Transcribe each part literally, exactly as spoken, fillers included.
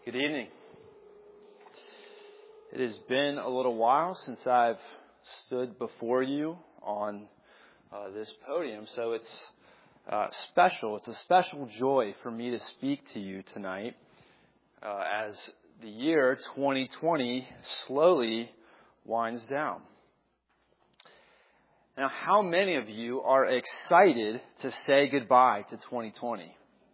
Good evening. It has been a little while since I've stood before you on uh, this podium, so it's uh, special. It's a special joy for me to speak to you tonight uh, as the year twenty twenty slowly winds down. Now, how many of you are excited to say goodbye to twenty twenty?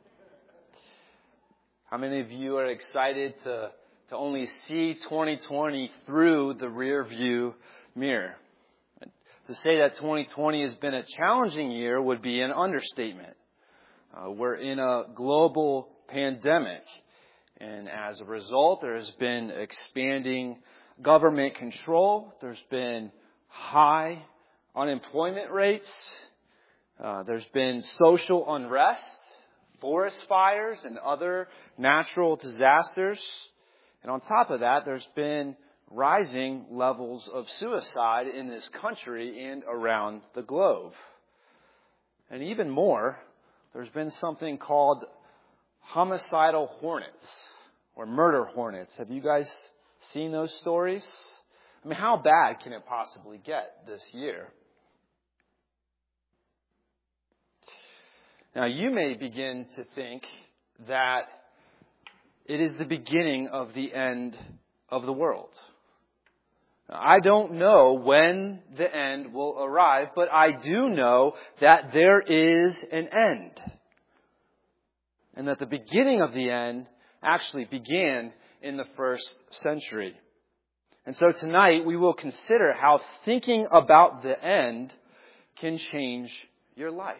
How many of you are excited to, to only see twenty twenty through the rear view mirror? To say that twenty twenty has been a challenging year would be an understatement. Uh, we're in a global pandemic, and as a result, there has been expanding government control. There's been high unemployment rates. Uh, there's been social unrest, forest fires, and other natural disasters. And on top of that, there's been rising levels of suicide in this country and around the globe. And even more, there's been something called homicidal hornets or murder hornets. Have you guys seen those stories? I mean, how bad can it possibly get this year? Now, you may begin to think that it is the beginning of the end of the world. Now, I don't know when the end will arrive, but I do know that there is an end. And that the beginning of the end actually began in the first century. And so tonight we will consider how thinking about the end can change your life.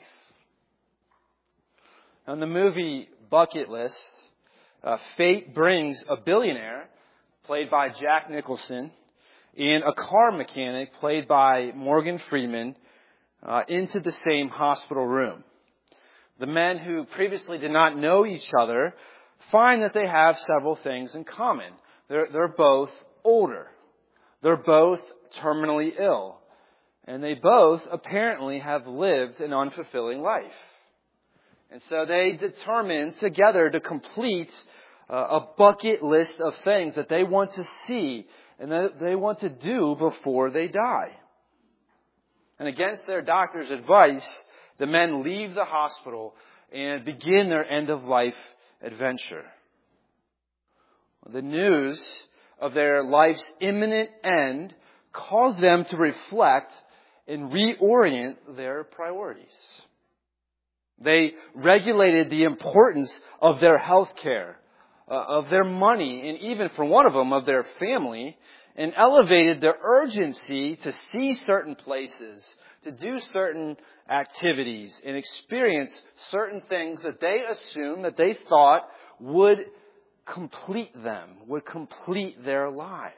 In the movie Bucket List, uh, fate brings a billionaire, played by Jack Nicholson, and a car mechanic, played by Morgan Freeman, uh, into the same hospital room. The men who previously did not know each other find that they have several things in common. They're, they're both older. They're both terminally ill. And they both apparently have lived an unfulfilling life. And so they determine together to complete uh, a bucket list of things that they want to see and that they want to do before they die. And against their doctor's advice, the men leave the hospital and begin their end-of-life adventure. The news of their life's imminent end caused them to reflect and reorient their priorities. They regulated the importance of their health care, uh, of their money, and even for one of them, of their family, and elevated the urgency to see certain places, to do certain activities, and experience certain things that they assumed, that they thought would complete them, would complete their lives.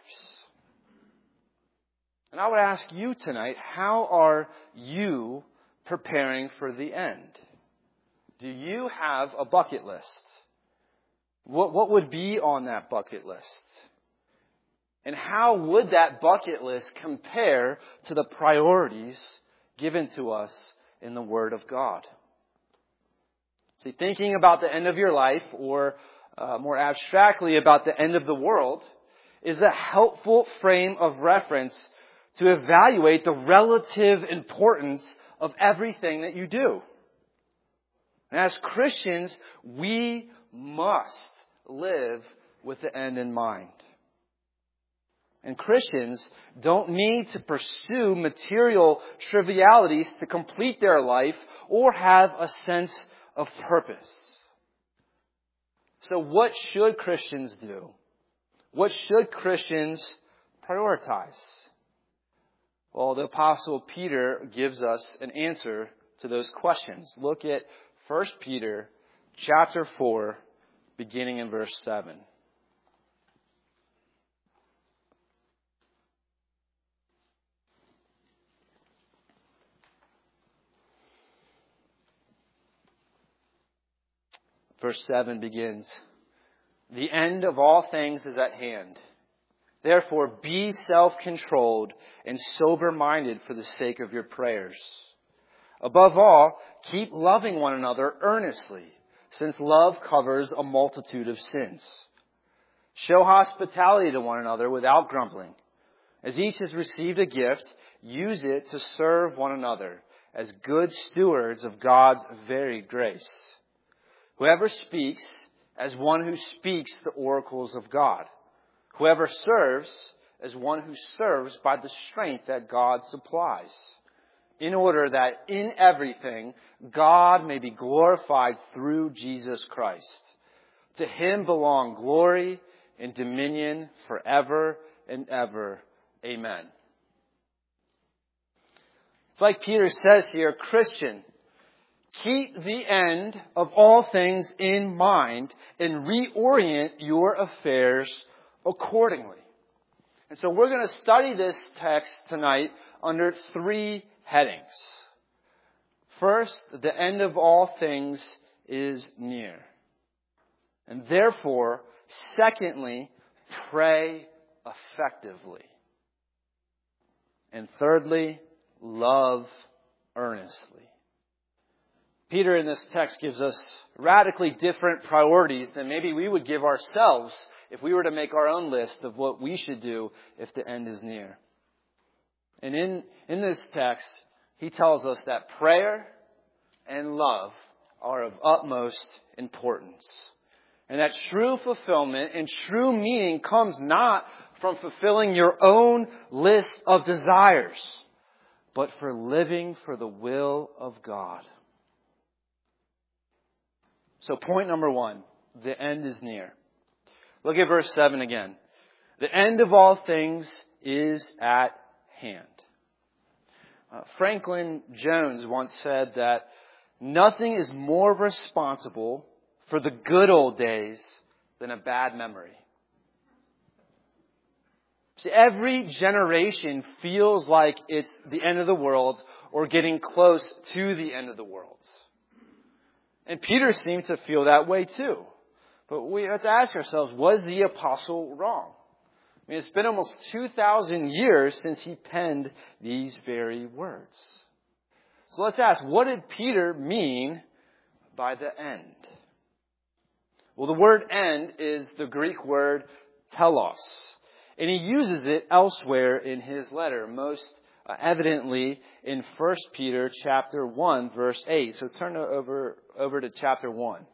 And I would ask you tonight, how are you preparing for the end? Do you have a bucket list? What, what would be on that bucket list? And how would that bucket list compare to the priorities given to us in the Word of God? See, thinking about the end of your life, or uh, more abstractly about the end of the world, is a helpful frame of reference to evaluate the relative importance of everything that you do. And as Christians, we must live with the end in mind. And Christians don't need to pursue material trivialities to complete their life or have a sense of purpose. So what should Christians do? What should Christians prioritize? Well, the Apostle Peter gives us an answer to those questions. Look at First Peter chapter four, beginning in verse seven. Verse seven begins, "The end of all things is at hand. Therefore be self-controlled and sober-minded for the sake of your prayers. Above all, keep loving one another earnestly, since love covers a multitude of sins. Show hospitality to one another without grumbling. As each has received a gift, use it to serve one another as good stewards of God's varied grace. Whoever speaks, as one who speaks the oracles of God. Whoever serves, as one who serves by the strength that God supplies, in order that in everything God may be glorified through Jesus Christ. To him belong glory and dominion forever and ever. Amen. It's like Peter says here, Christian, keep the end of all things in mind and reorient your affairs accordingly. And so we're going to study this text tonight under three headings. First, the end of all things is near. And therefore, secondly, pray effectively. And thirdly, love earnestly. Peter in this text gives us radically different priorities than maybe we would give ourselves if we were to make our own list of what we should do if the end is near. And in, in this text, he tells us that prayer and love are of utmost importance. And that true fulfillment and true meaning comes not from fulfilling your own list of desires, but for living for the will of God. So point number one, the end is near. Look at verse seven again. The end of all things is at hand. Uh, Franklin Jones once said that nothing is more responsible for the good old days than a bad memory. See, every generation feels like it's the end of the world or getting close to the end of the world. And Peter seemed to feel that way too. But we have to ask ourselves, was the apostle wrong? I mean, it's been almost two thousand years since he penned these very words. So let's ask, what did Peter mean by the end? Well, the word end is the Greek word telos. And he uses it elsewhere in his letter, most uh, evidently in First Peter chapter one, verse eight. So turn over, over to chapter one.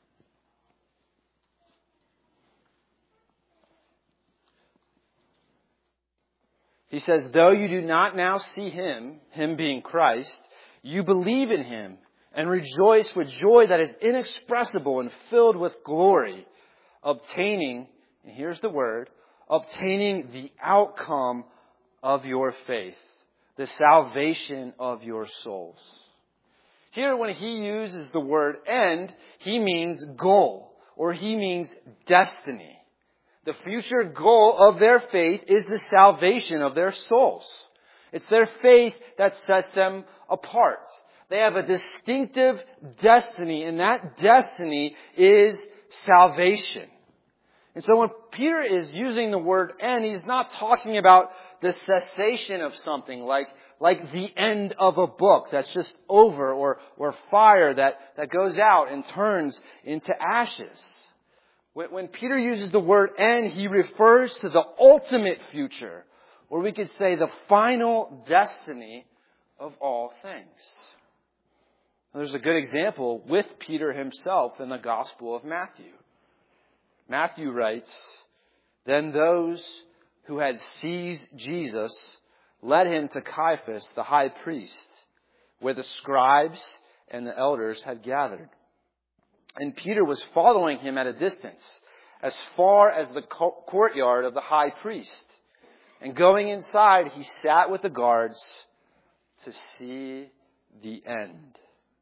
He says, though you do not now see him, him being Christ, you believe in him and rejoice with joy that is inexpressible and filled with glory, obtaining, and here's the word, obtaining the outcome of your faith, the salvation of your souls. Here, when he uses the word end, he means goal, or he means destiny. The future goal of their faith is the salvation of their souls. It's their faith that sets them apart. They have a distinctive destiny, and that destiny is salvation. And so when Peter is using the word end, he's not talking about the cessation of something like, like the end of a book that's just over, or, or fire that, that goes out and turns into ashes. When, when Peter uses the word end, he refers to the ultimate future, or we could say the final destiny of all things. There's a good example with Peter himself in the Gospel of Matthew. Matthew writes, then those who had seized Jesus led him to Caiaphas, the high priest, where the scribes and the elders had gathered. And Peter was following him at a distance, as far as the courtyard of the high priest. And going inside, he sat with the guards to see the end.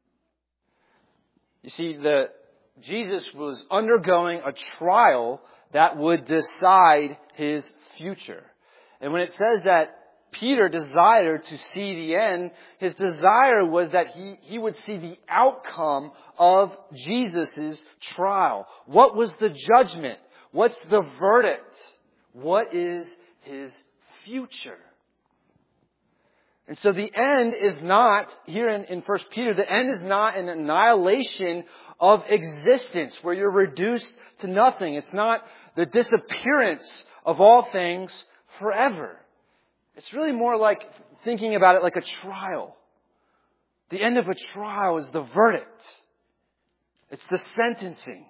You see, the Jesus was undergoing a trial that would decide his future. And when it says that Peter desired to see the end, his desire was that he, he would see the outcome of Jesus' trial. What was the judgment? What's the verdict? What is his future? And so the end is not, here in, in First Peter, the end is not an annihilation of existence where you're reduced to nothing. It's not the disappearance of all things forever. It's really more like thinking about it like a trial. The end of a trial is the verdict. It's the sentencing.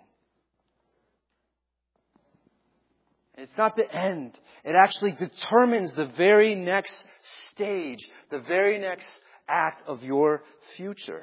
It's not the end. It actually determines the very next stage, the very next act of your future.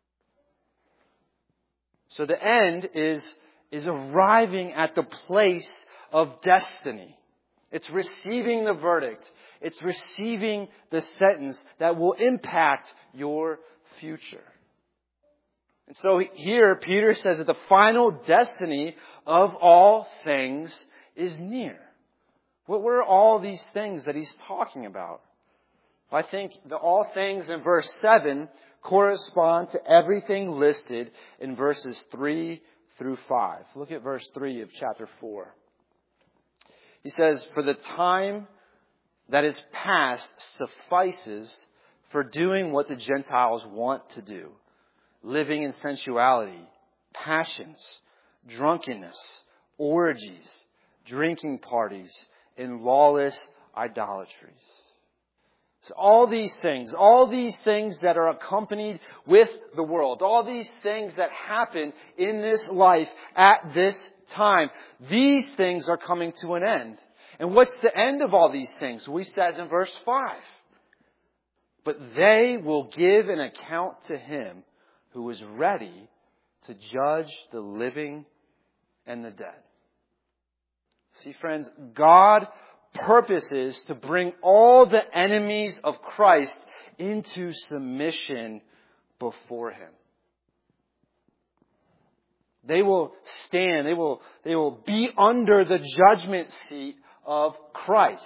So the end is, is arriving at the place of destiny. It's receiving the verdict. It's receiving the sentence that will impact your future. And so here, Peter says that the final destiny of all things is near. What were all these things that he's talking about? I think the all things in verse seven correspond to everything listed in verses three through five. Look at verse three of chapter four. He says, "For the time that is past suffices for doing what the Gentiles want to do, living in sensuality, passions, drunkenness, orgies, drinking parties, and lawless idolatries." So all these things, all these things that are accompanied with the world, all these things that happen in this life at this time, these things are coming to an end. And what's the end of all these things? Well, he says in verse five, "But they will give an account to him who is ready to judge the living and the dead." See, friends, God purposes to bring all the enemies of Christ into submission before Him. They will stand, they will, they will be under the judgment seat of Christ.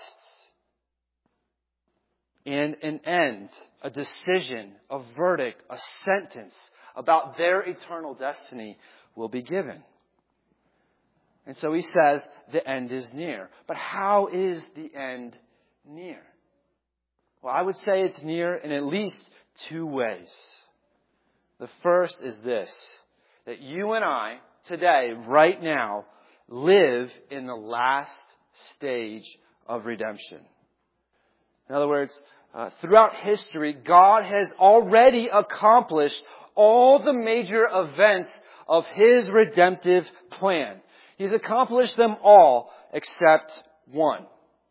And an end, a decision, a verdict, a sentence about their eternal destiny will be given. And so he says, the end is near. But how is the end near? Well, I would say it's near in at least two ways. The first is this, that you and I, today, right now, live in the last stage of redemption. In other words, uh, throughout history, God has already accomplished all the major events of His redemptive plan. He's accomplished them all except one.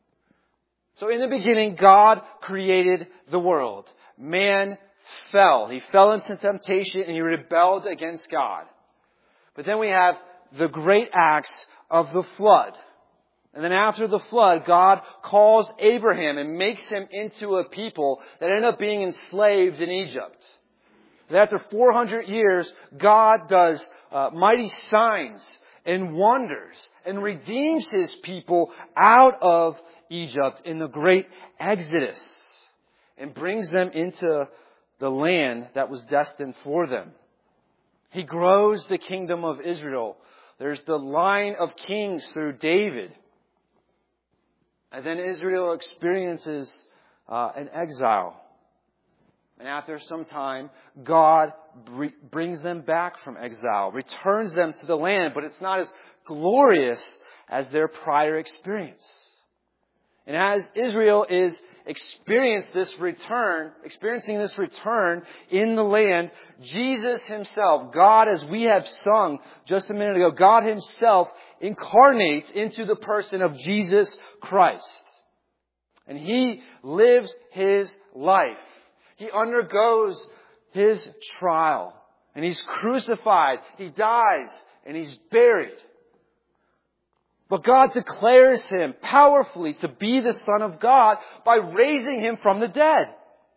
So in the beginning, God created the world. Man fell. He fell into temptation and he rebelled against God. But then we have the great acts of the flood. And then after the flood, God calls Abraham and makes him into a people that end up being enslaved in Egypt. And after four hundred years, God does uh, mighty signs and wonders and redeems His people out of Egypt in the great Exodus and brings them into the land that was destined for them. He grows the kingdom of Israel. There's the line of kings through David. And then Israel experiences uh, an exile. And after some time, God br- brings them back from exile, returns them to the land, but it's not as glorious as their prior experience. And as Israel is experiencing this return, experiencing this return in the land, Jesus Himself, God, as we have sung just a minute ago, God Himself incarnates into the person of Jesus Christ. And He lives His life. He undergoes His trial. And He's crucified. He dies. And He's buried. But God declares Him powerfully to be the Son of God by raising Him from the dead.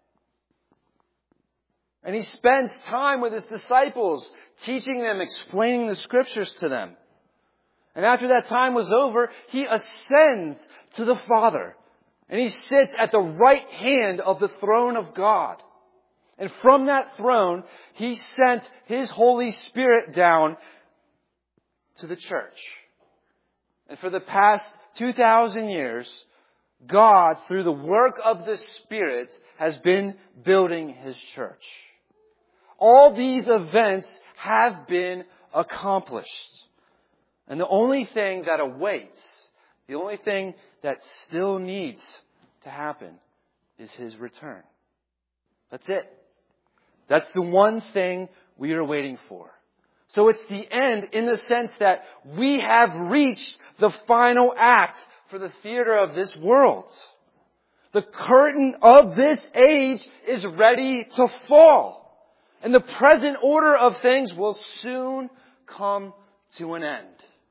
And He spends time with His disciples, teaching them, explaining the Scriptures to them. And after that time was over, He ascends to the Father. And He sits at the right hand of the throne of God. And from that throne, He sent His Holy Spirit down to the church. And for the past two thousand years, God, through the work of the Spirit, has been building His church. All these events have been accomplished. And the only thing that awaits, the only thing that still needs to happen is His return. That's it. That's the one thing we are waiting for. So it's the end in the sense that we have reached the final act for the theater of this world. The curtain of this age is ready to fall. And the present order of things will soon come to an end.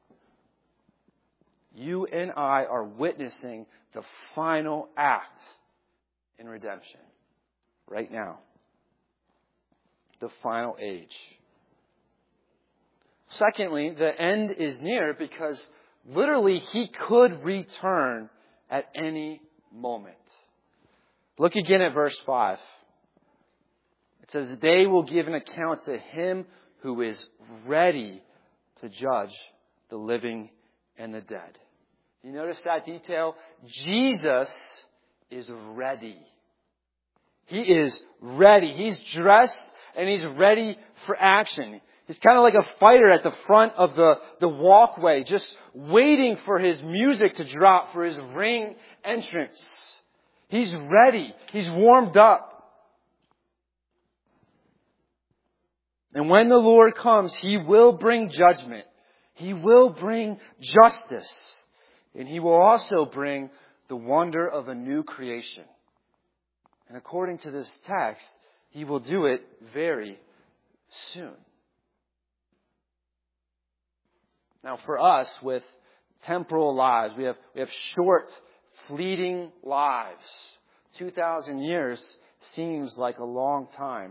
You and I are witnessing the final act in redemption right now. The final age. Secondly, the end is near because literally He could return at any moment. Look again at verse five. It says, they will give an account to Him who is ready to judge the living and the dead. You notice that detail? Jesus is ready. He is ready. He's dressed and He's ready for action. He's kind of like a fighter at the front of the, the walkway, just waiting for his music to drop, for his ring entrance. He's ready. He's warmed up. And when the Lord comes, He will bring judgment. He will bring justice. And He will also bring the wonder of a new creation. And according to this text, He will do it very soon. Now for us, with temporal lives, we have, we have short, fleeting lives. two thousand years seems like a long time.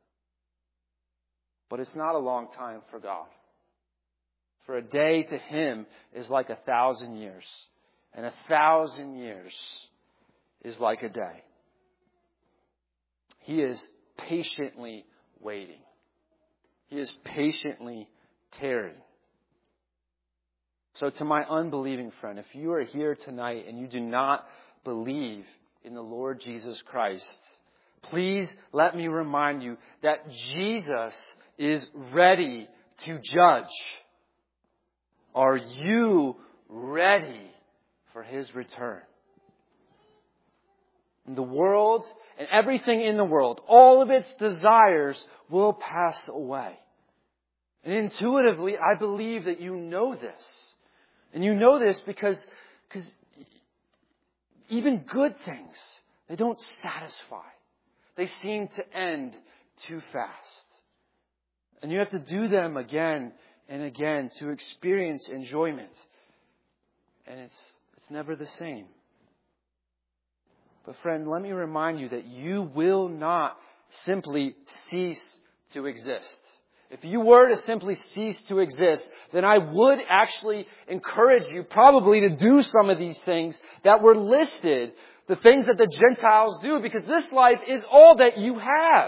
But it's not a long time for God. For a day to Him is like a thousand years. And a thousand years is like a day. He is patiently waiting. He is patiently tarrying. So to my unbelieving friend, if you are here tonight and you do not believe in the Lord Jesus Christ, please let me remind you that Jesus is ready to judge. Are you ready for His return? The world and everything in the world, all of its desires will pass away. And intuitively, I believe that you know this. And you know this because, because even good things, they don't satisfy. They seem to end too fast. And you have to do them again and again to experience enjoyment. And it's, it's never the same. But friend, let me remind you that you will not simply cease to exist. If you were to simply cease to exist, then I would actually encourage you probably to do some of these things that were listed, the things that the Gentiles do, because this life is all that you have.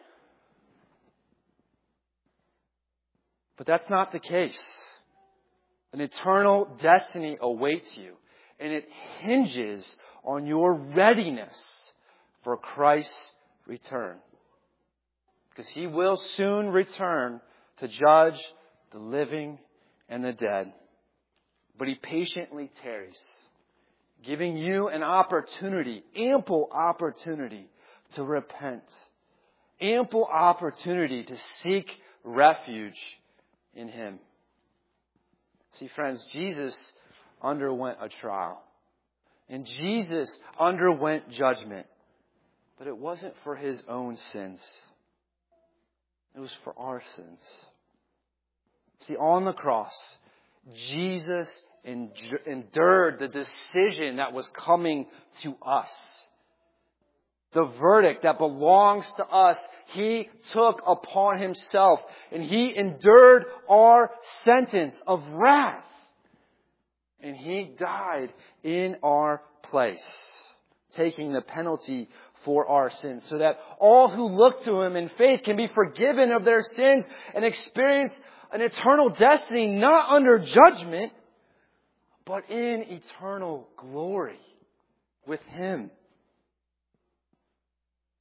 But that's not the case. An eternal destiny awaits you, and it hinges on your readiness for Christ's return. Because He will soon return to judge the living and the dead. But He patiently tarries, giving you an opportunity, ample opportunity to repent. Ample opportunity to seek refuge in Him. See, friends, Jesus underwent a trial. And Jesus underwent judgment. But it wasn't for His own sins. It was for our sins. See, on the cross, Jesus endured the decision that was coming to us. The verdict that belongs to us, He took upon Himself. And He endured our sentence of wrath. And He died in our place, taking the penalty for our sins, so that all who look to Him in faith can be forgiven of their sins and experience an eternal destiny, not under judgment, but in eternal glory with Him.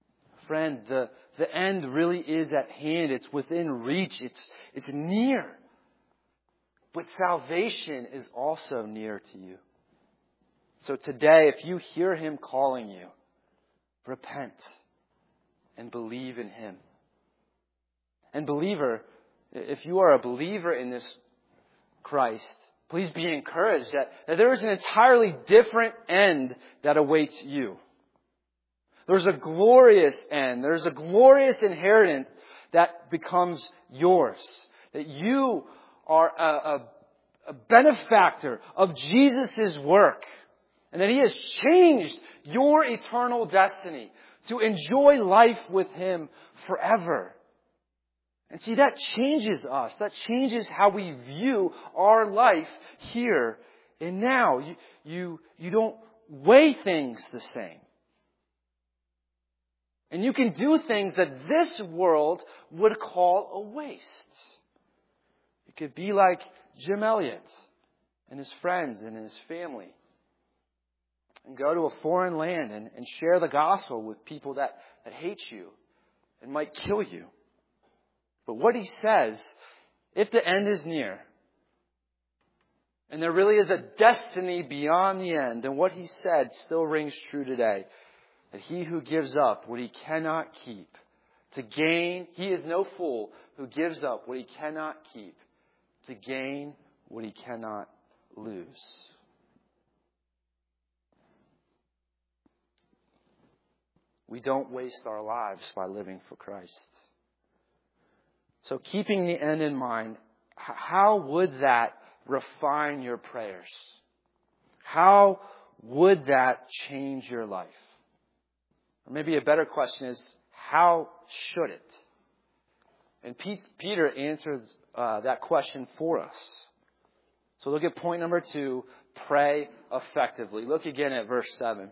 Friend, the, the end really is at hand. It's within reach. It's, it's near. but salvation is also near to you. So today, if you hear Him calling you, repent and believe in Him. And believer, if you are a believer in this Christ, please be encouraged that, that there is an entirely different end that awaits you. There's a glorious end. There's a glorious inheritance that becomes yours. That you are a, a, a benefactor of Jesus' work. And that He has changed your eternal destiny to enjoy life with Him forever. And see, that changes us. That changes how we view our life here and now. You, you, you don't weigh things the same. And you can do things that this world would call a waste. You could be like Jim Elliot and his friends and his family. And go to a foreign land and, and share the gospel with people that, that hate you and might kill you. But what he says, if the end is near, and there really is a destiny beyond the end, then what he said still rings true today. That he who gives up what he cannot keep to gain, he is no fool who gives up what he cannot keep to gain what he cannot lose. We don't waste our lives by living for Christ. So keeping the end in mind, how would that refine your prayers? How would that change your life? Or maybe a better question is, how should it? And Peter answers uh, that question for us. So look at point number two, pray effectively. Look again at verse seven.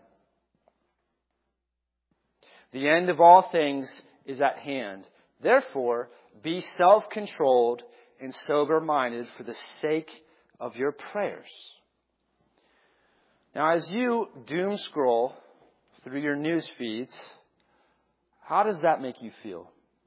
The end of all things is at hand. Therefore, be self-controlled and sober-minded for the sake of your prayers. Now, as you doom scroll through your news feeds, how does that make you feel?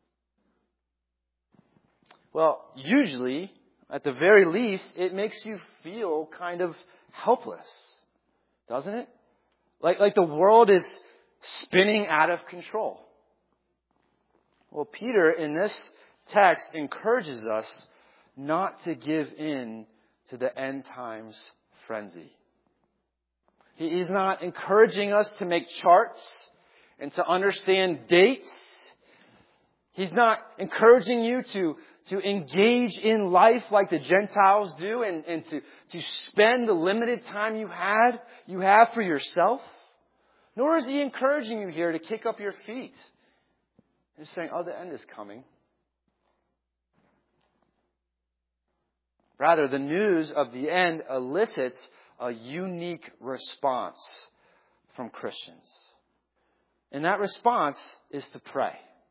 Well, usually, at the very least, it makes you feel kind of helpless, doesn't it? Like, like the world is spinning out of control. Well, Peter, in this text, encourages us not to give in to the end times frenzy. He's not encouraging us to make charts and to understand dates. He's not encouraging you to, to engage in life like the Gentiles do and, and to, to spend the limited time you had you have for yourself. Nor is he encouraging you here to kick up your feet. He's saying, oh, the end is coming. Rather, the news of the end elicits a unique response from Christians. And that response is to pray.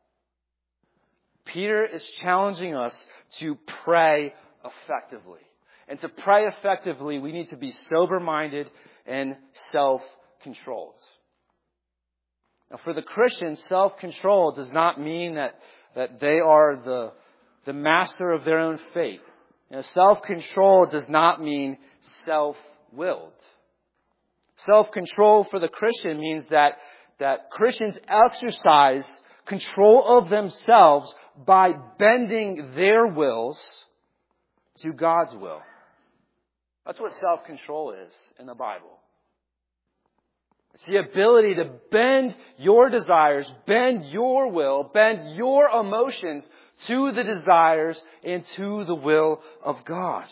Peter is challenging us to pray effectively. And to pray effectively, we need to be sober-minded and self-controlled. Now, for the Christian, self-control does not mean that, that they are the, the master of their own fate. You know, self-control does not mean self-willed. Self-control for the Christian means that, that Christians exercise control of themselves by bending their wills to God's will. That's what self-control is in the Bible. It's the ability to bend your desires, bend your will, bend your emotions to the desires and to the will of God.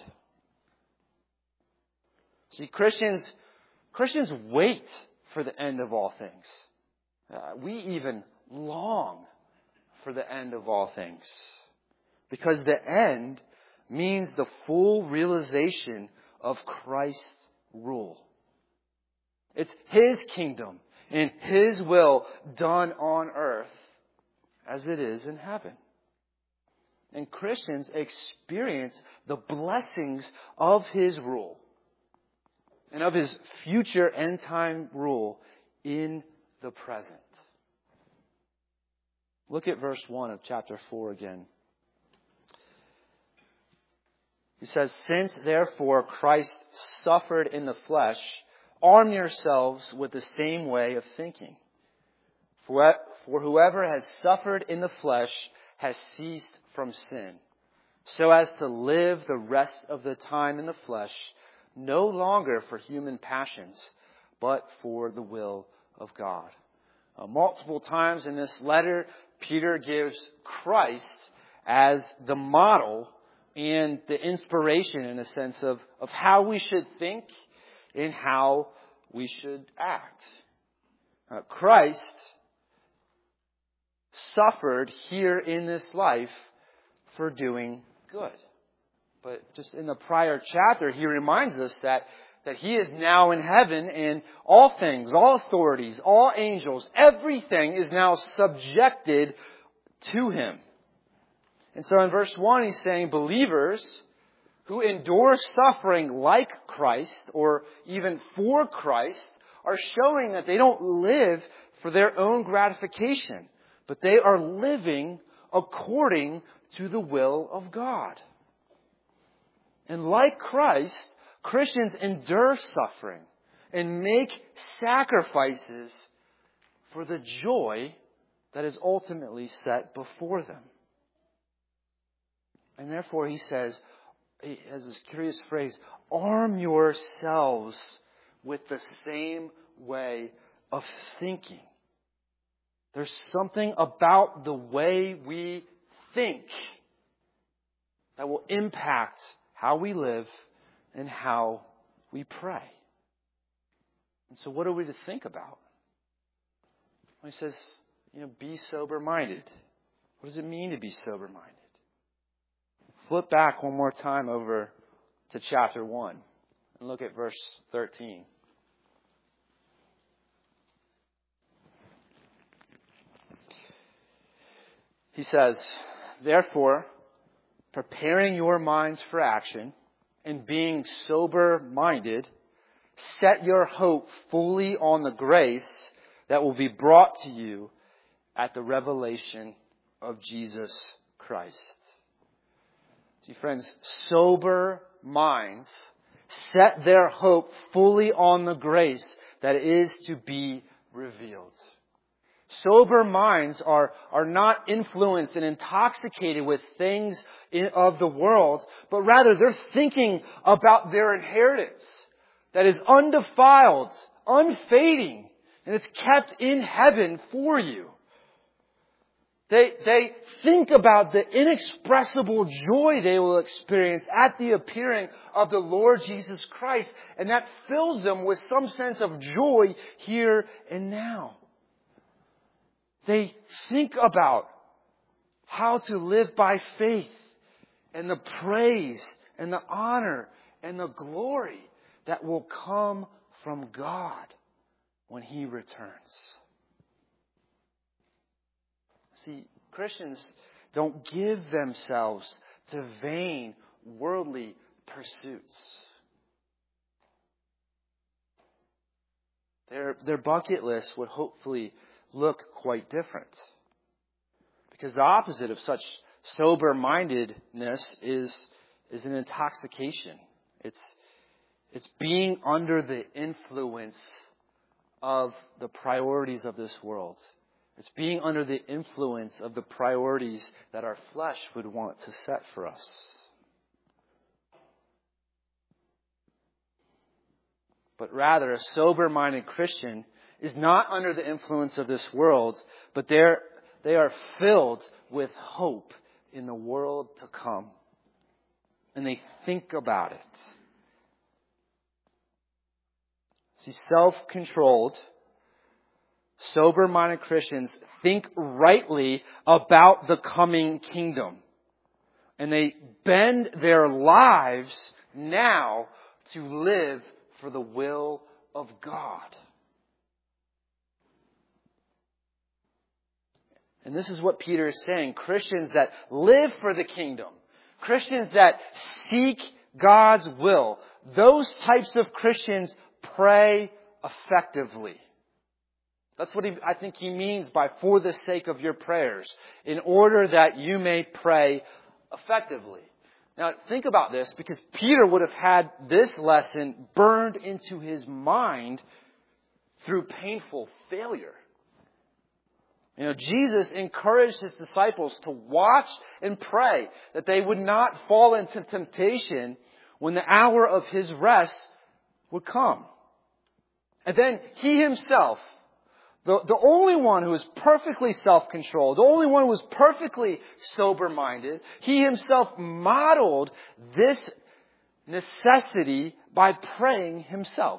See, Christians, Christians wait for the end of all things. Uh, we even long for the end of all things. Because the end means the full realization of Christ's rule. It's His kingdom and His will done on earth as it is in heaven. And Christians experience the blessings of His rule and of His future end time rule in the present. Look at verse one of chapter four again. He says, since therefore Christ suffered in the flesh, arm yourselves with the same way of thinking. For, for whoever has suffered in the flesh has ceased from sin, so as to live the rest of the time in the flesh, no longer for human passions, but for the will of God. Uh, multiple times in this letter, Peter gives Christ as the model and the inspiration in a sense of, of how we should think and how we should act. Uh, Christ suffered here in this life for doing good. But just in the prior chapter, he reminds us that, that he is now in heaven and all things, all authorities, all angels, everything is now subjected to him. And so in verse one, he's saying believers who endure suffering like Christ or even for Christ are showing that they don't live for their own gratification, but they are living according to the will of God. And like Christ, Christians endure suffering and make sacrifices for the joy that is ultimately set before them. And therefore he says, he has this curious phrase, arm yourselves with the same way of thinking. There's something about the way we think that will impact how we live and how we pray. And so what are we to think about? Well, he says, you know, be sober-minded. What does it mean to be sober-minded? Flip back one more time over to chapter one and look at verse thirteen. He says, therefore, preparing your minds for action and being sober-minded, set your hope fully on the grace that will be brought to you at the revelation of Jesus Christ. See, friends, sober minds set their hope fully on the grace that is to be revealed. Sober minds are, are not influenced and intoxicated with things in, of the world, but rather they're thinking about their inheritance that is undefiled, unfading, and it's kept in heaven for you. They, they think about the inexpressible joy they will experience at the appearing of the Lord Jesus Christ, and that fills them with some sense of joy here and now. They think about how to live by faith and the praise and the honor and the glory that will come from God when He returns. See, Christians don't give themselves to vain, worldly pursuits. Their, their bucket list would hopefully look quite different. Because the opposite of such sober-mindedness is, is an intoxication. It's, it's being under the influence of the priorities of this world. It's being under the influence of the priorities that our flesh would want to set for us. But rather, a sober-minded Christian is not under the influence of this world, but they're, they are filled with hope in the world to come. And they think about it. See, self-controlled, sober-minded Christians think rightly about the coming kingdom. And they bend their lives now to live for the will of God. And this is what Peter is saying. Christians that live for the kingdom, Christians that seek God's will, those types of Christians pray effectively. That's what he, I think he means by for the sake of your prayers, in order that you may pray effectively. Now, think about this, because Peter would have had this lesson burned into his mind through painful failure. You know, Jesus encouraged his disciples to watch and pray that they would not fall into temptation when the hour of his rest would come. And then he himself, the, the only one who was perfectly self-controlled, the only one who was perfectly sober-minded, he himself modeled this necessity by praying himself.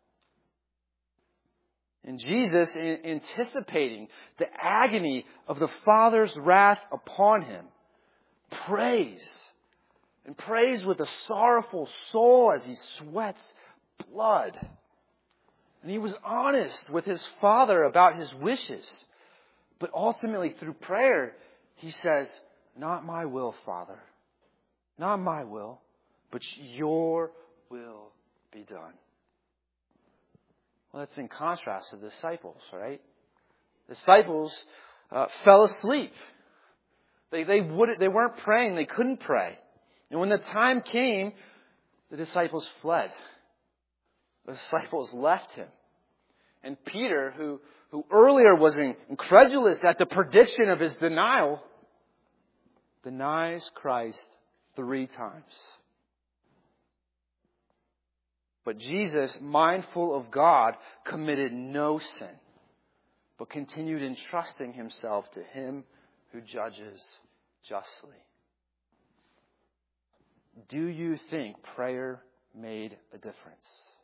And Jesus, in anticipating the agony of the Father's wrath upon him, prays, and prays with a sorrowful soul as he sweats blood. And he was honest with his Father about his wishes. But ultimately, through prayer, he says, "Not my will, Father. Not my will, but your will be done." Well, that's in contrast to the disciples, right? The disciples uh, fell asleep. They they would they weren't praying. They couldn't pray. And when the time came, the disciples fled. The disciples left him. And Peter, who, who earlier was incredulous at the prediction of his denial, denies Christ three times. But Jesus, mindful of God, committed no sin, but continued entrusting himself to him who judges justly. Do you think prayer made a difference?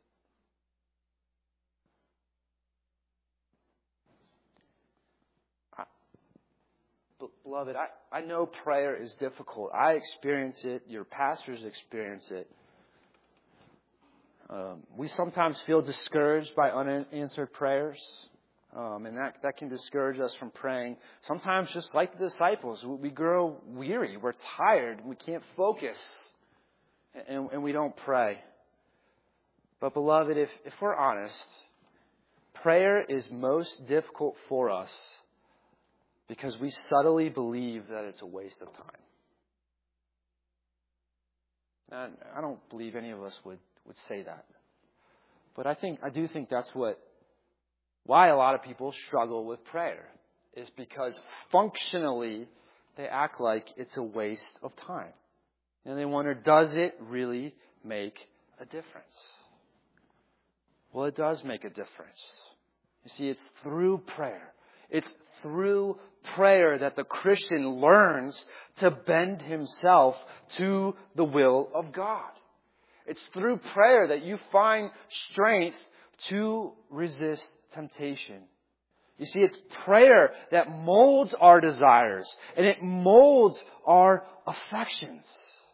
I, beloved, I, I know prayer is difficult. I experience it. Your pastors experience it. Um, we sometimes feel discouraged by unanswered prayers. Um, and that, that can discourage us from praying. Sometimes, just like the disciples, we grow weary. We're tired. We can't focus. And, and we don't pray. But beloved, if, if we're honest, prayer is most difficult for us because we subtly believe that it's a waste of time. And I don't believe any of us would, would say that. But I think I do think that's what why a lot of people struggle with prayer, is because functionally they act like it's a waste of time. And they wonder, does it really make a difference? Well, it does make a difference. You see, it's through prayer. It's through prayer that the Christian learns to bend himself to the will of God. It's through prayer that you find strength to resist temptation. You see, it's prayer that molds our desires and it molds our affections.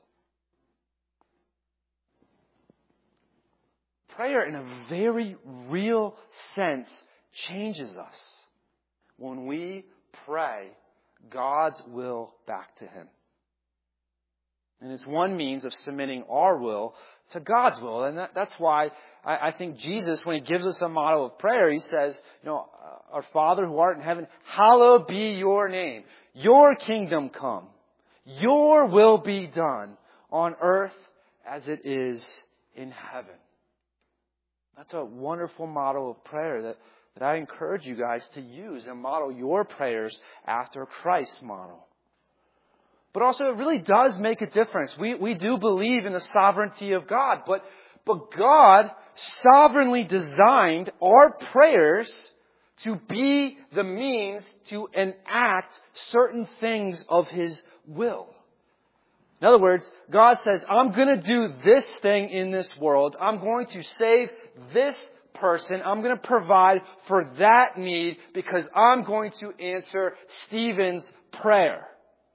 Prayer, in a very real sense, changes us when we pray God's will back to Him. And it's one means of submitting our will to God's will. And that, that's why I, I think Jesus, when He gives us a model of prayer, He says, you know, our Father who art in heaven, hallowed be your name. Your kingdom come. Your will be done on earth as it is in heaven. That's a wonderful model of prayer that, that I encourage you guys to use and model your prayers after Christ's model. But also, it really does make a difference. We we do believe in the sovereignty of God, but but God sovereignly designed our prayers to be the means to enact certain things of His will. In other words, God says, I'm going to do this thing in this world. I'm going to save this person. I'm going to provide for that need because I'm going to answer Stephen's prayer.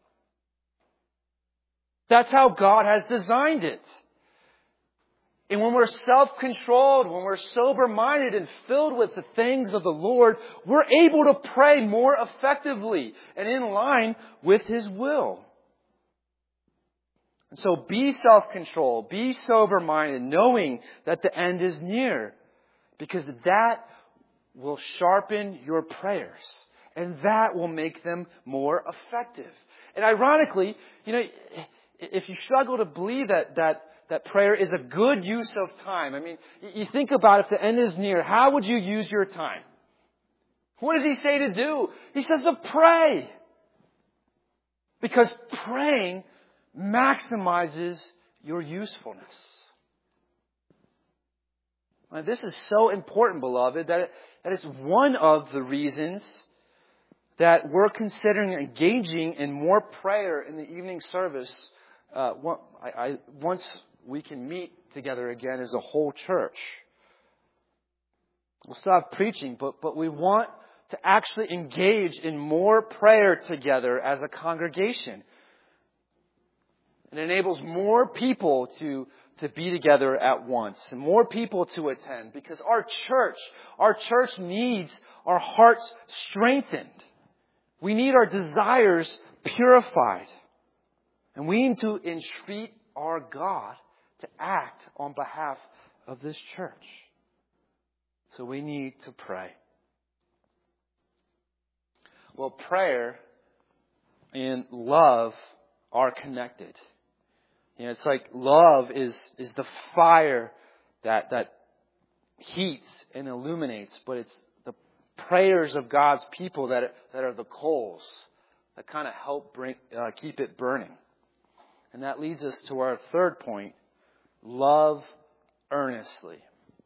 That's how God has designed it. And when we're self-controlled, when we're sober-minded and filled with the things of the Lord, we're able to pray more effectively and in line with His will. And so be self-controlled, be sober-minded, knowing that the end is near, because that will sharpen your prayers and that will make them more effective. And ironically, you know, if you struggle to believe that, that, that prayer is a good use of time, I mean, you think about if the end is near, how would you use your time? What does he say to do? He says to pray. Because praying maximizes your usefulness. Now, this is so important, beloved, that, it, that it's one of the reasons that we're considering engaging in more prayer in the evening service uh, I, I, once we can meet together again as a whole church. We'll still have preaching, but, but we want to actually engage in more prayer together as a congregation. It enables more people to, to be together at once, and more people to attend, because our church, our church needs our hearts strengthened. We need our desires purified. And we need to entreat our God to act on behalf of this church. So we need to pray. Well, prayer and love are connected. You know, it's like love is, is the fire that, that heats and illuminates, but it's the prayers of God's people that, that are the coals that kind of help bring, uh, keep it burning. And that leads us to our third point, love earnestly.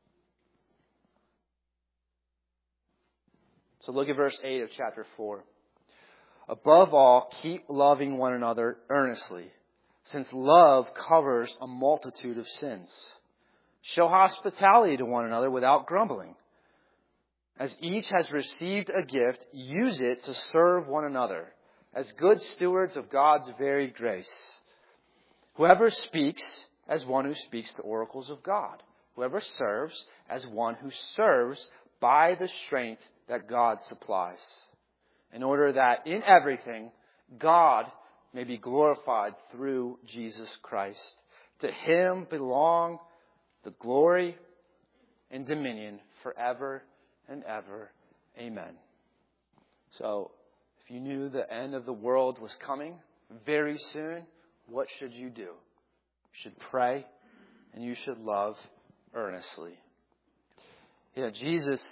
So look at verse eight of chapter four. Above all, keep loving one another earnestly, since love covers a multitude of sins. Show hospitality to one another without grumbling. As each has received a gift, use it to serve one another as good stewards of God's varied grace. Whoever speaks, as one who speaks the oracles of God. Whoever serves, as one who serves by the strength that God supplies, in order that in everything God may be glorified through Jesus Christ. To Him belong the glory and dominion forever and ever. Amen. So, if you knew the end of the world was coming very soon, what should you do? You should pray and you should love earnestly. Yeah, Jesus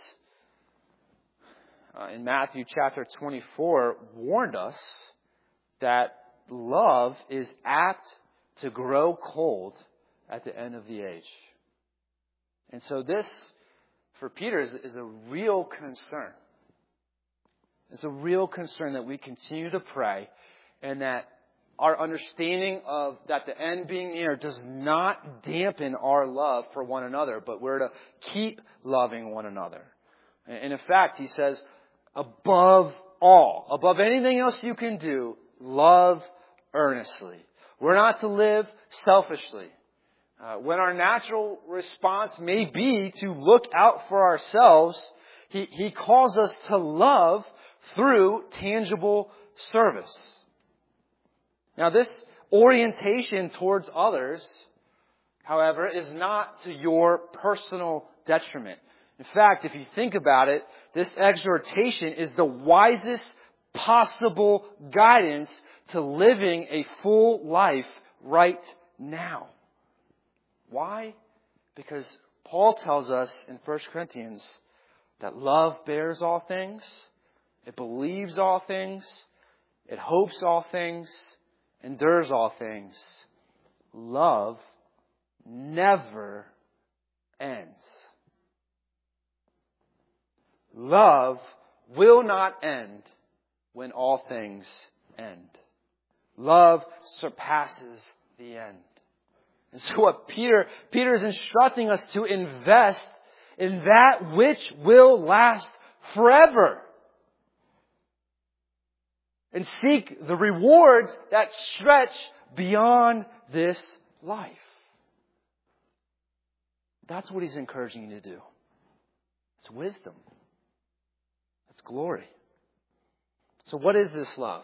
Uh, in Matthew chapter twenty-four, warned us that love is apt to grow cold at the end of the age. And so this, for Peter, is, is a real concern. It's a real concern that we continue to pray, and that our understanding of that the end being near does not dampen our love for one another, but we're to keep loving one another. And in fact, he says, above all, above anything else you can do, love earnestly. We're not to live selfishly. Uh, when our natural response may be to look out for ourselves, he, he calls us to love through tangible service. Now, this orientation towards others, however, is not to your personal detriment. In fact, if you think about it, this exhortation is the wisest possible guidance to living a full life right now. Why? Because Paul tells us in First Corinthians that love bears all things, it believes all things, it hopes all things, endures all things. Love never ends. Love will not end when all things end. Love surpasses the end. And so what Peter, Peter is instructing us to invest in that which will last forever. And seek the rewards that stretch beyond this life. That's what he's encouraging you to do. It's wisdom. It's glory. So what is this love?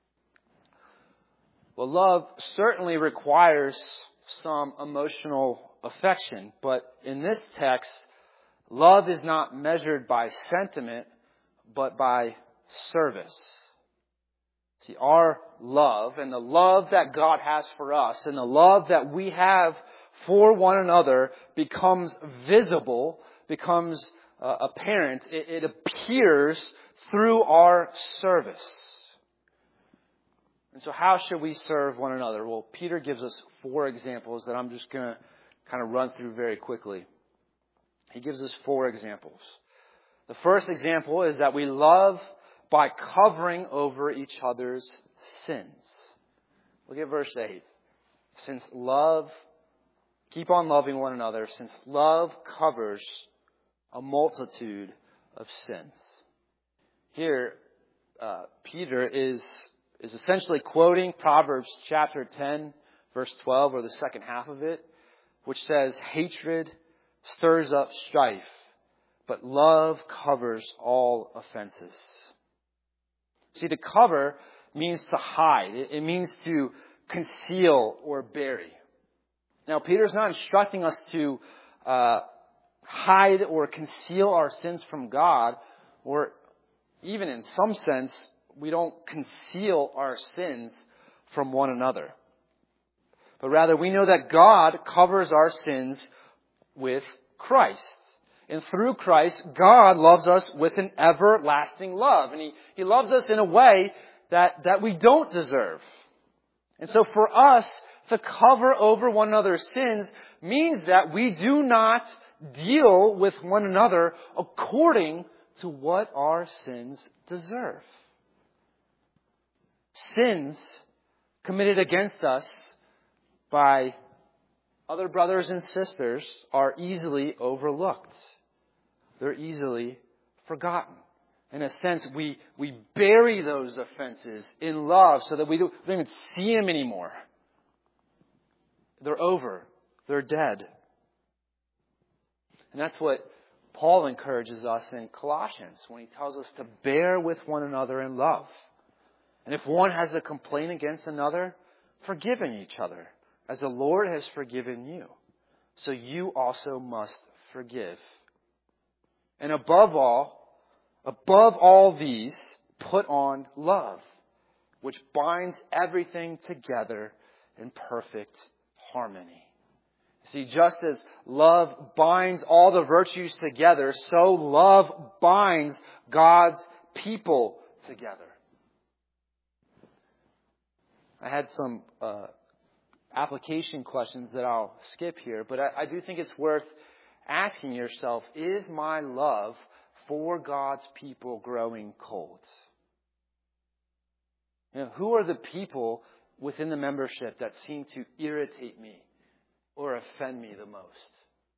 Well, love certainly requires some emotional affection, but in this text, love is not measured by sentiment, but by service. See, our love and the love that God has for us and the love that we have for one another becomes visible, becomes uh, apparent. It, it appears through our service. And so how should we serve one another? Well, Peter gives us four examples that I'm just going to kind of run through very quickly. He gives us four examples. The first example is that we love by covering over each other's sins. Look at verse eight. Since love, keep on loving one another, since love covers a multitude of sins. Here, uh, Peter is, is essentially quoting Proverbs chapter ten, verse twelve, or the second half of it, which says, hatred stirs up strife, but love covers all offenses. See, to cover means to hide. It means to conceal or bury. Now, Peter's not instructing us to uh, hide or conceal our sins from God, or even in some sense, we don't conceal our sins from one another. But rather, we know that God covers our sins with Christ. And through Christ, God loves us with an everlasting love. And He, He loves us in a way that, that we don't deserve. And so for us to cover over one another's sins means that we do not deal with one another according to what our sins deserve. Sins committed against us by other brothers and sisters are easily overlooked. They're easily forgotten. In a sense, we, we bury those offenses in love so that we don't, we don't even see them anymore. They're over. They're dead. And that's what Paul encourages us in Colossians when he tells us to bear with one another in love. And if one has a complaint against another, forgiving each other, as the Lord has forgiven you. So you also must forgive. And above all, above all these, put on love, which binds everything together in perfect harmony. See, just as love binds all the virtues together, so love binds God's people together. I had some uh, application questions that I'll skip here, but I, I do think it's worth asking yourself, is my love for God's people growing cold? You know, who are the people within the membership that seem to irritate me or offend me the most?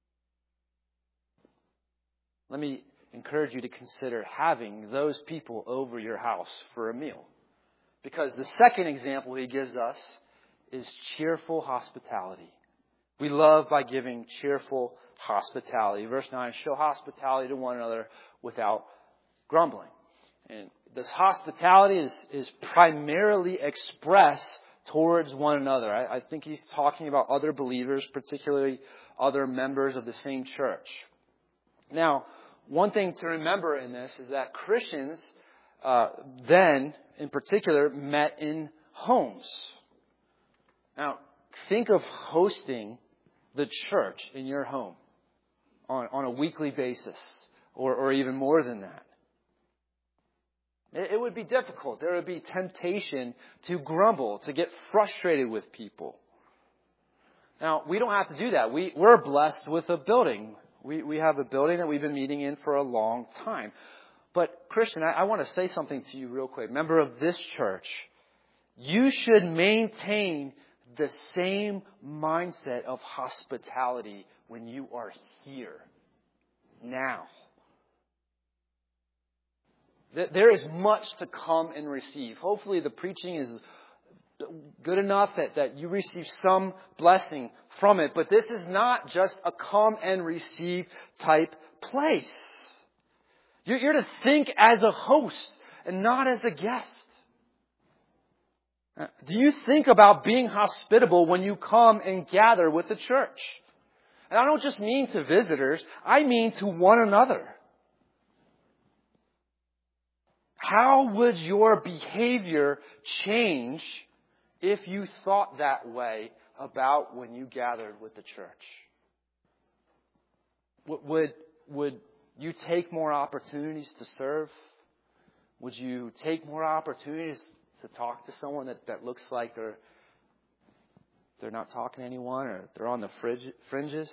Let me encourage you to consider having those people over your house for a meal. Because the second example he gives us is cheerful hospitality. We love by giving cheerful hospitality. Verse nine, show hospitality to one another without grumbling. And this hospitality is, is primarily expressed towards one another. I, I think he's talking about other believers, particularly other members of the same church. Now, one thing to remember in this is that Christians uh, then, in particular, met in homes. Now, think of hosting the church in your home on, on a weekly basis, or, or even more than that. It, it would be difficult. There would be temptation to grumble, to get frustrated with people. Now, we don't have to do that. We, we're blessed with a building. We, we have a building that we've been meeting in for a long time. But, Christian, I, I want to say something to you real quick. Member of this church, you should maintain the same mindset of hospitality when you are here, now. There is much to come and receive. Hopefully the preaching is good enough that, that you receive some blessing from it. But this is not just a come and receive type place. You're, you're to think as a host and not as a guest. Do you think about being hospitable when you come and gather with the church? And I don't just mean to visitors, I mean to one another. How would your behavior change if you thought that way about when you gathered with the church? Would, would you take more opportunities to serve? Would you take more opportunities to talk to someone that, that looks like they're, they're not talking to anyone or they're on the fringe, fringes?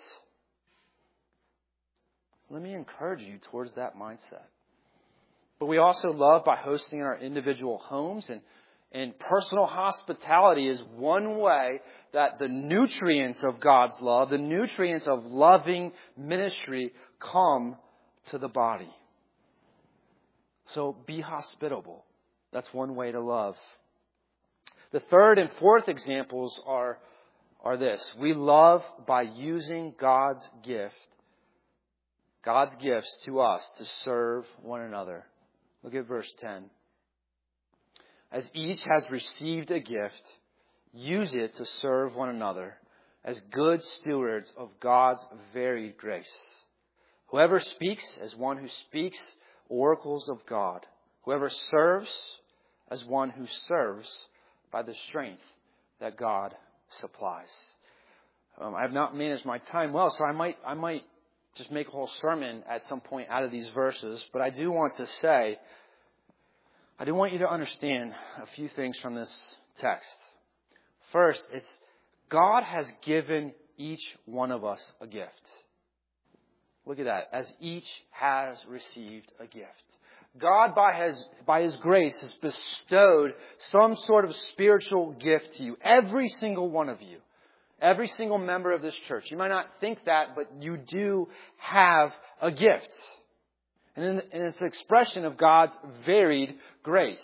Let me encourage you towards that mindset. But we also love by hosting in our individual homes, and, and personal hospitality is one way that the nutrients of God's love, the nutrients of loving ministry come to the body. So be hospitable. That's one way to love. The third and fourth examples are, are this. We love by using God's gift, God's gifts to us to serve one another. Look at verse ten. As each has received a gift, use it to serve one another as good stewards of God's varied grace. Whoever speaks as one who speaks oracles of God. Whoever serves as one who serves by the strength that God supplies. Um, I have not managed my time well, so I might, I might just make a whole sermon at some point out of these verses. But I do want to say, I do want you to understand a few things from this text. First, it's God has given each one of us a gift. Look at that. As each has received a gift. God, by His, by His grace, has bestowed some sort of spiritual gift to you. Every single one of you. Every single member of this church. You might not think that, but you do have a gift. And it's an expression of God's varied grace.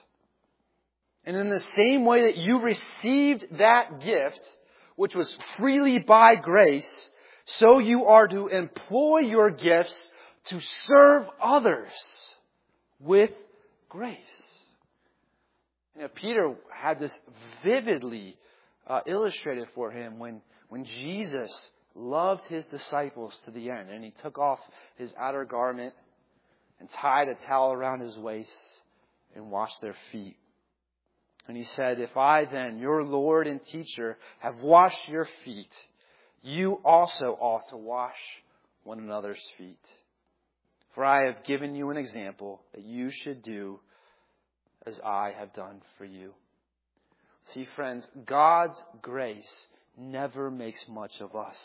And in the same way that you received that gift, which was freely by grace, so you are to employ your gifts to serve others with grace. You know, Peter had this vividly uh, illustrated for him when, when Jesus loved His disciples to the end. And He took off His outer garment and tied a towel around His waist and washed their feet. And He said, if I then, your Lord and teacher, have washed your feet, you also ought to wash one another's feet. For I have given you an example that you should do as I have done for you. See, friends, God's grace never makes much of us.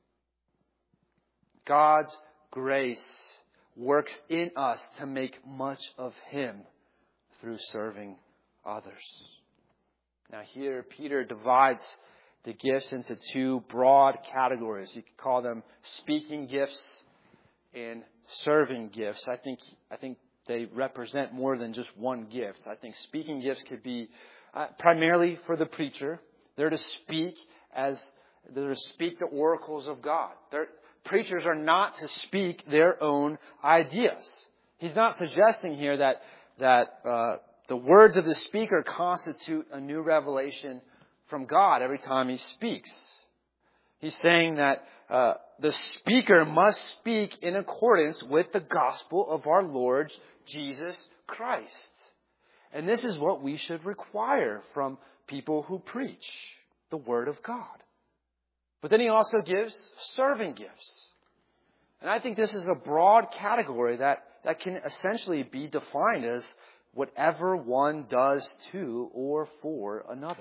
God's grace works in us to make much of Him through serving others. Now here, Peter divides the gifts into two broad categories. You could call them speaking gifts and serving gifts. I think I think they represent more than just one gift. I think speaking gifts could be uh, primarily for the preacher. They're to speak as they're to speak the oracles of God. They're, preachers are not to speak their own ideas. He's not suggesting here that that uh, the words of the speaker constitute a new revelation from God every time he speaks. He's saying that uh, the speaker must speak in accordance with the gospel of our Lord Jesus Christ. And this is what we should require from people who preach the Word of God. But then he also gives serving gifts. And I think this is a broad category that, that can essentially be defined as whatever one does to or for another.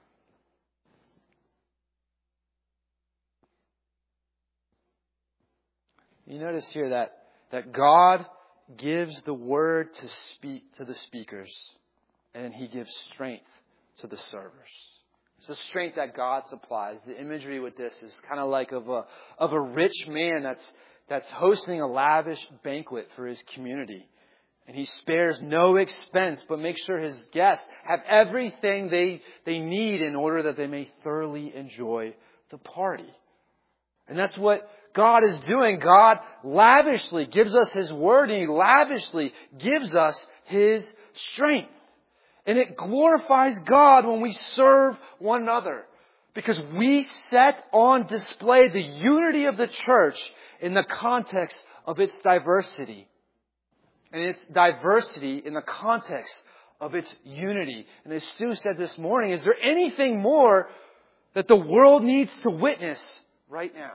You notice here that, that God gives the word to speak to the speakers, and He gives strength to the servers. It's the strength that God supplies. The imagery with this is kind of like of a of a rich man that's that's hosting a lavish banquet for his community. And he spares no expense, but makes sure his guests have everything they, they need in order that they may thoroughly enjoy the party. And that's what God is doing. God lavishly gives us His word, and He lavishly gives us His strength. And it glorifies God when we serve one another, because we set on display the unity of the church in the context of its diversity. and its diversity in the context of its unity. And as Stu said this morning, is there anything more that the world needs to witness right now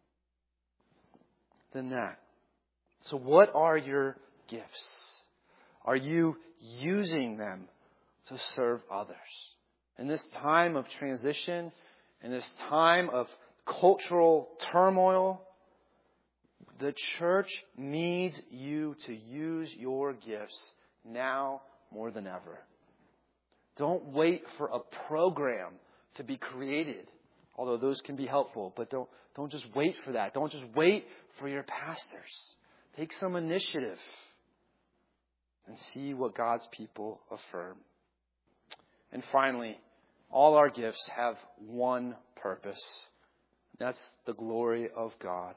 than that? So what are your gifts? Are you using them to serve others? In this time of transition, in this time of cultural turmoil, the church needs you to use your gifts now more than ever. Don't wait for a program to be created, although those can be helpful, but don't, don't just wait for that. Don't just wait for your pastors. Take some initiative and see what God's people affirm. And finally, all our gifts have one purpose. That's the glory of God.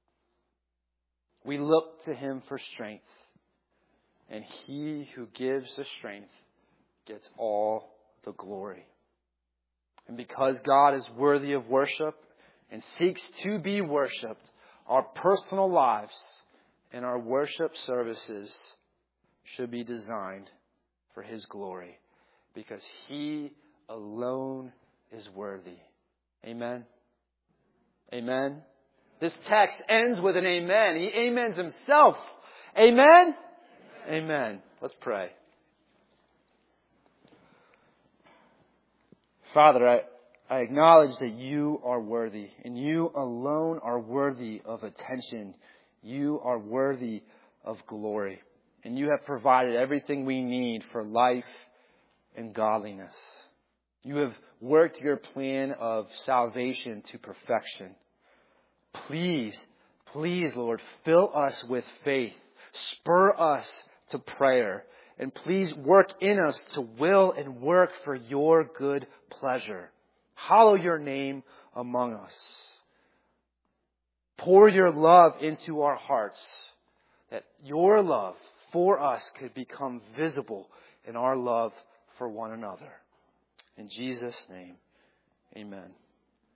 We look to Him for strength, and He who gives the strength gets all the glory. And because God is worthy of worship and seeks to be worshipped, our personal lives and our worship services should be designed for His glory, because He alone is worthy. Amen. Amen. This text ends with an amen. He amens himself. Amen. Amen. Amen. Let's pray. Father, I, I acknowledge that you are worthy, and you alone are worthy of attention. You are worthy of glory, and you have provided everything we need for life and godliness. You have worked your plan of salvation to perfection. Please, please, Lord, fill us with faith. Spur us to prayer. And please work in us to will and work for your good pleasure. Hallow your name among us. Pour your love into our hearts, that your love for us could become visible in our love for one another. In Jesus' name, amen.